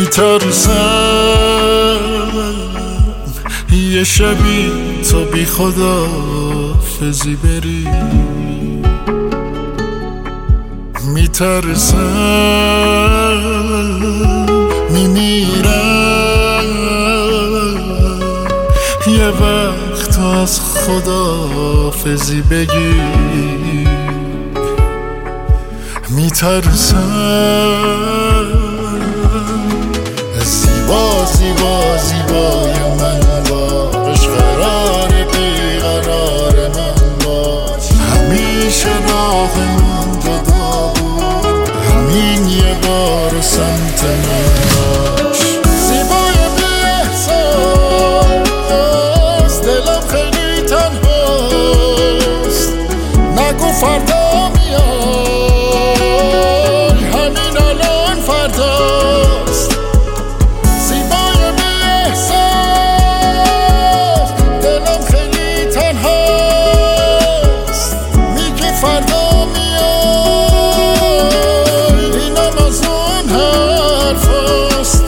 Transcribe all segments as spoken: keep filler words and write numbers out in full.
میترسم یه شبی تو بی خدا فزی بری، میترسم میمیرم یه وقت از خدا فزی بگی، میترسم زیبا زیبا زیبای من باش، قرار بیقرار من باش، همیشه راهمون جدا بود، همین یه بار سمت من باش. زیبای بی احساس دلم خیلی تنهاست، نگو فردا میای همین الان فرداست. زیبای بی احساس دلم خیلی تنهاست، میگی فردا میای اینم از اون حرفاست.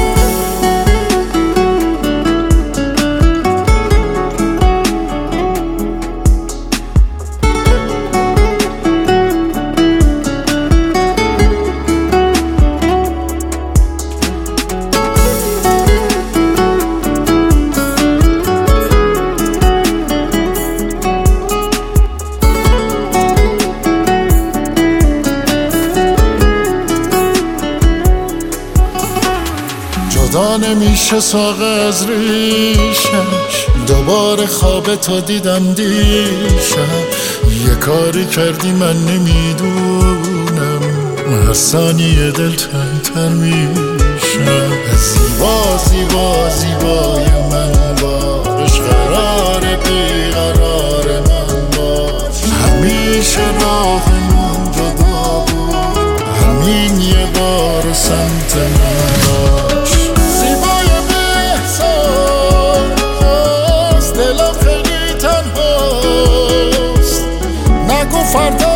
جدا نمیشه ساق از ریشش، دوباره خواب تو دیدم دیشب، یه کاری کردی من نمیدونم، هر ثانیه دل تنگ‌تر میشم. زیبا زیبا زیبای من باش، قرار بیقرار من باش، همیشه راهمون جدا بود، همین یه بار سمت من باش. زیبای بی احساس دلم خیلی تنهاست، نگو فردا